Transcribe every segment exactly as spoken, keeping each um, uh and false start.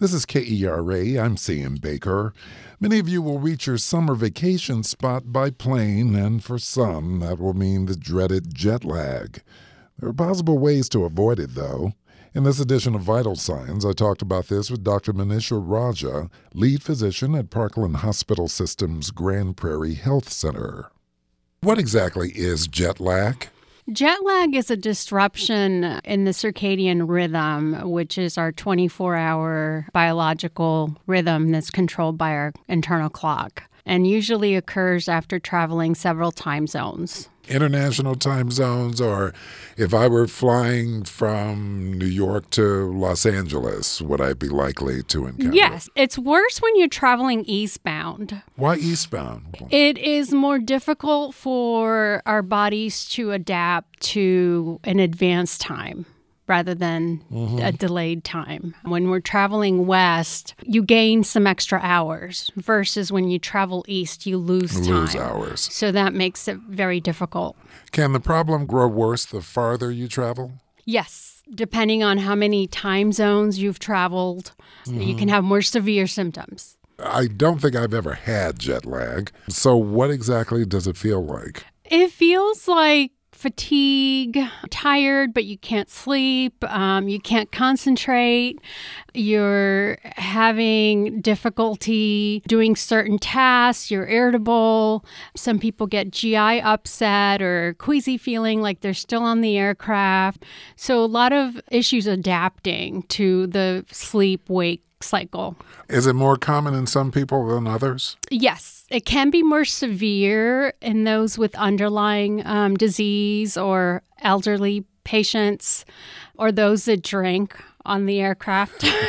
This is K E R A. I'm Sam Baker. Many of you will reach your summer vacation spot by plane, and for some, that will mean the dreaded jet lag. There are possible ways to avoid it, though. In this edition of Vital Signs, I talked about this with Doctor Manisha Raja, lead physician at Parkland Hospital System's Grand Prairie Health Center. What exactly is jet lag? Jet lag is a disruption in the circadian rhythm, which is our twenty-four hour biological rhythm that's controlled by our internal clock, and usually occurs after traveling several time zones. International time zones, or if I were flying from New York to Los Angeles, would I be likely to encounter? Yes, it's worse when you're traveling eastbound. Why eastbound? It is more difficult for our bodies to adapt to an advanced time rather than mm-hmm. a delayed time. When we're traveling west, you gain some extra hours versus when you travel east, you lose time. Lose hours. So that makes it very difficult. Can the problem grow worse the farther you travel? Yes. Depending on how many time zones you've traveled, mm-hmm. you can have more severe symptoms. I don't think I've ever had jet lag. So what exactly does it feel like? It feels like fatigue, tired, but you can't sleep, um, you can't concentrate, you're having difficulty doing certain tasks, you're irritable. Some people get G I upset or queasy feeling like they're still on the aircraft. So a lot of issues adapting to the sleep-wake cycle. Is it more common in some people than others? Yes. It can be more severe in those with underlying um, disease or elderly patients or those that drink on the aircraft. You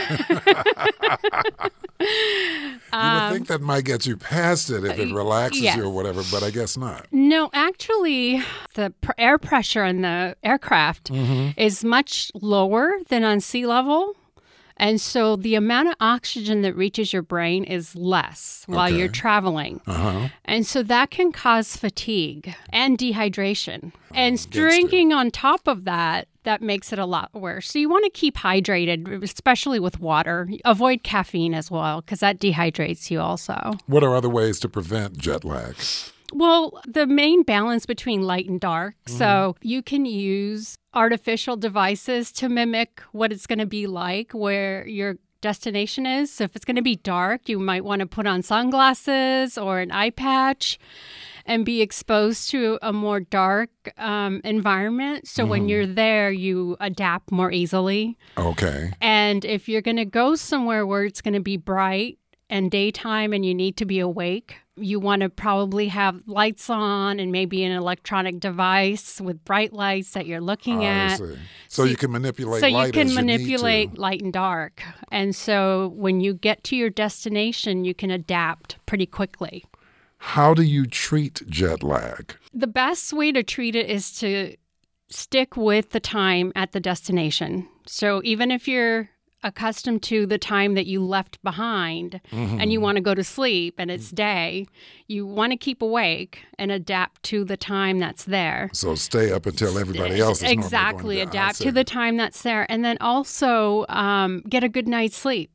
would think that might get you past it if it relaxes yes. you or whatever, but I guess not. No, actually, the pr- air pressure in the aircraft mm-hmm. is much lower than on sea level. And so the amount of oxygen that reaches your brain is less while okay. you're traveling. Uh-huh. And so that can cause fatigue and dehydration. Oh, and drinking on top of that, that makes it a lot worse. So you want to keep hydrated, especially with water. Avoid caffeine as well, because that dehydrates you also. What are other ways to prevent jet lag? Well, the main balance between light and dark. Mm-hmm. So you can use artificial devices to mimic what it's going to be like where your destination is. So if it's going to be dark, you might want to put on sunglasses or an eye patch and be exposed to a more dark um, environment. So mm. when you're there, you adapt more easily. Okay. And if you're going to go somewhere where it's going to be bright and daytime and you need to be awake, you want to probably have lights on and maybe an electronic device with bright lights that you're looking oh, at. So, so you can manipulate so light you can as manipulate you need to. light and dark. And so when you get to your destination, you can adapt pretty quickly. How do you treat jet lag? The best way to treat it is to stick with the time at the destination. So even if you're accustomed to the time that you left behind mm-hmm. and you want to go to sleep and it's day, you want to keep awake and adapt to the time that's there. So stay up until everybody else is exactly going to adapt to the time that's there, and then also um, get a good night's sleep.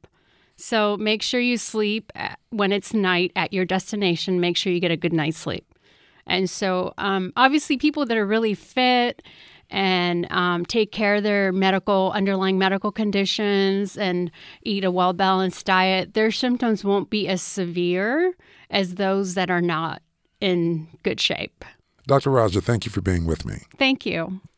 So make sure you sleep at, when it's night at your destination. Make sure you get a good night's sleep. And so um, obviously people that are really fit and um, take care of their medical, underlying medical conditions and eat a well-balanced diet, their symptoms won't be as severe as those that are not in good shape. Doctor Raja, thank you for being with me. Thank you.